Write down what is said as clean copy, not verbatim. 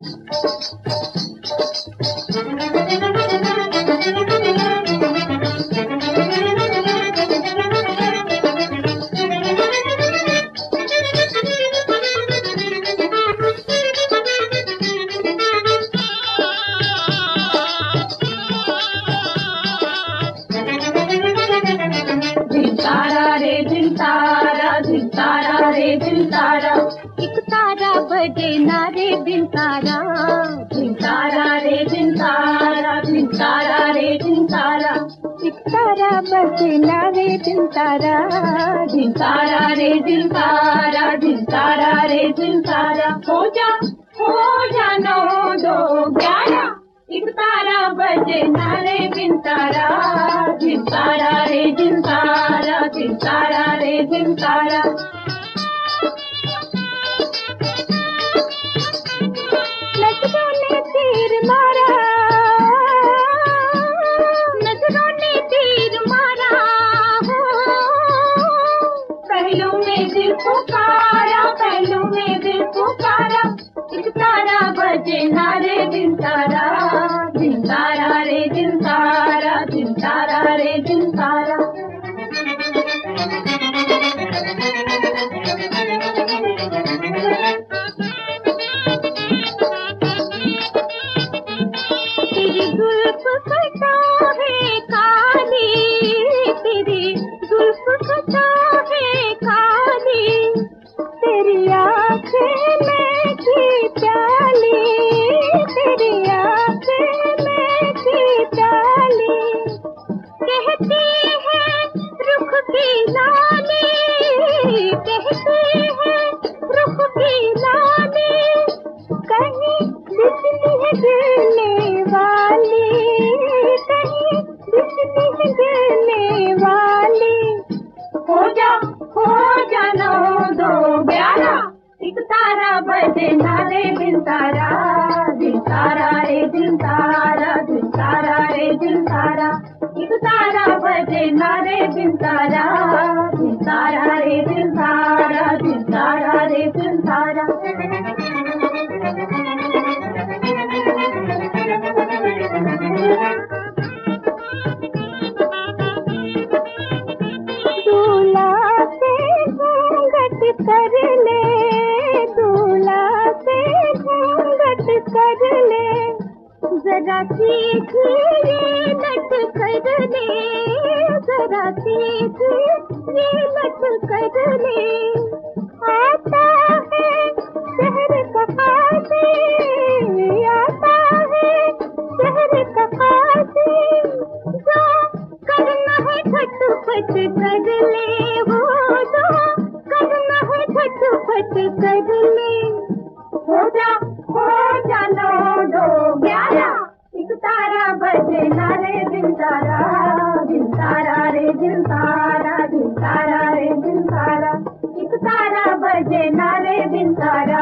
तारा रे दिन तारा, एक तारा बजे ना रे दिन तारा। दिन तारा रे दिन तारा, दिन तारा रे दिन तारा, एक तारा बजे ना रे दिन तारा। दिन तारा रे दिन तारा, दिन तारा रे दिन तारा। हो जा 9 2 11, एक तारा बजे ना रे दिन तारा। दिन तारा रे दिन तारा, दिन तारा रे दिन तारा। नजरों ने तीर मारा, नजरों ने तीर मारा हो, पहलू में दिल पुकारा, पहलू में दिल पुकारा। एक तारा बजे ना रे दिन तारा। दिन तारा रे दिन तारा, दिन तारा रे दिन तारा। तेरी जुल्फ कटा है काली, तेरी जुल्फ कटा है काली, तेरी आँखें में की प्याली, तेरी आँखें में की प्याली। कहती है रुख की लाली, कहती है रुख की लाली, कहीं बिजली है गिरने वाली, कहीं बिजली है गिरने वाली। हो जा 9 2 11, एक तारा बजे ना रे दिन तारा। दिन तारा रे दिन तारा, दिन तारा रे दिन तारा, एक तारा बजे ना रे दिन तारा। दिन तारा रे दिन तारा, दिन तारा रे दिन तारा। दूल्हा से घूंघट कर ले, दूल्हा से घूंघट कर ले, जरा सीधी ये लट कर ले, जरा सीधी ये लट कर ले। आता है शहर का काजी, आता है शहर का काजी, जो करना है झटपट कर ले, वो जो करना है झटपट कर ले। हो जा 9 2 11, एक तारा बजे ना रे दिन तारा। दिन तारा रे दिन तारा, दिन तारा रे दिन तारा, एक तारा बजे ना रे दिन तारा।